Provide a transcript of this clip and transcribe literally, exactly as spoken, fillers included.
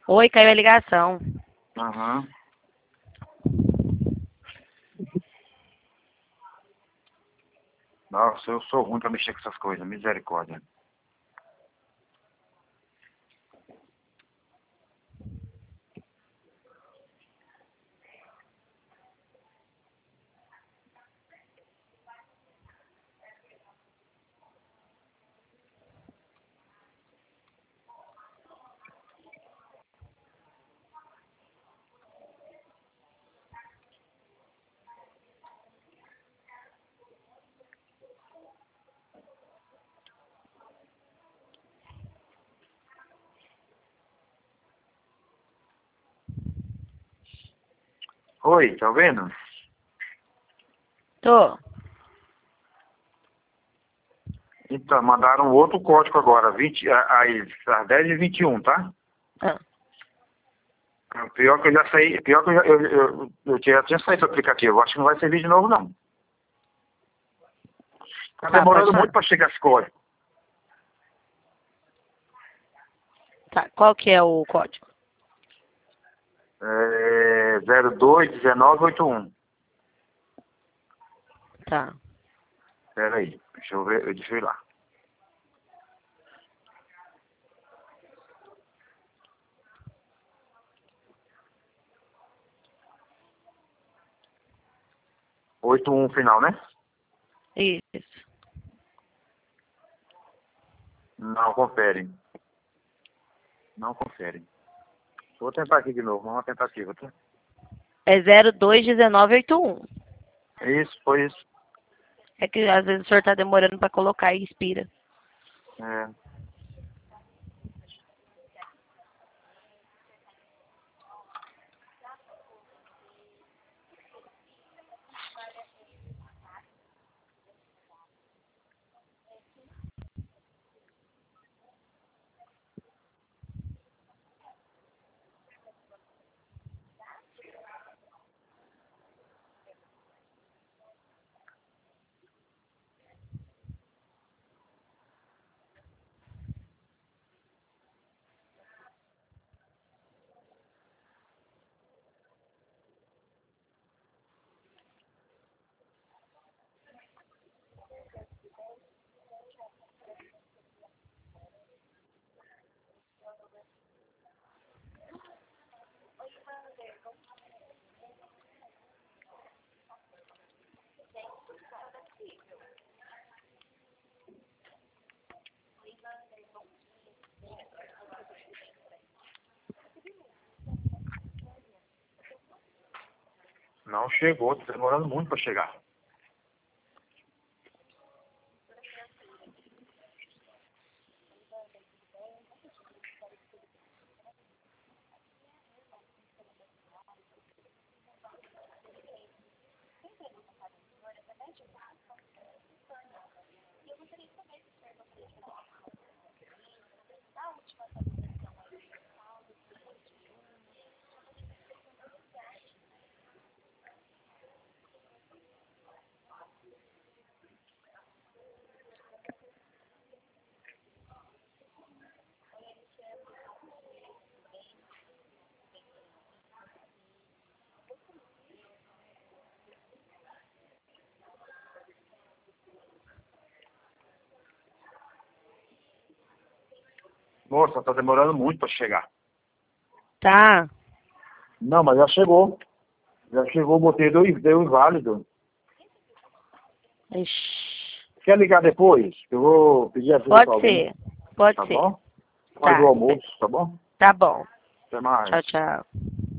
Oi, caiu a ligação. Aham. Nossa, eu sou ruim pra mexer com essas coisas, misericórdia. Oi, tá vendo? Tô. Então, mandaram outro código agora, vinte, às, às dez e vinte e um, tá? Ah, Pior que eu já saí, pior que eu já, eu, eu, eu já tinha saído do aplicativo, acho que não vai servir de novo não. Tá tá, pode demorando falar. muito pra chegar esse código. Tá, qual que é o código? É zero dois um nove oito um. Tá. Pera aí, deixa eu ver, deixa eu ir lá. oito um final, né? Isso. Não confere. Não confere. Vou tentar aqui de novo, uma tentativa, tá? É zero dois um nove oito um. Isso, foi isso. É que às vezes o senhor tá demorando pra colocar e expira. É. Não chegou, tá demorando muito pra chegar. Moça, tá demorando muito pra chegar. Tá. Não, mas já chegou. Já chegou, botei, deu, deu inválido. Ixi. Quer ligar depois? Eu vou pedir ajuda pra Pode alguém. ser. Pode Tá ser. bom? Faz o Tá. almoço, tá bom? Tá bom. Até mais. Tchau, tchau.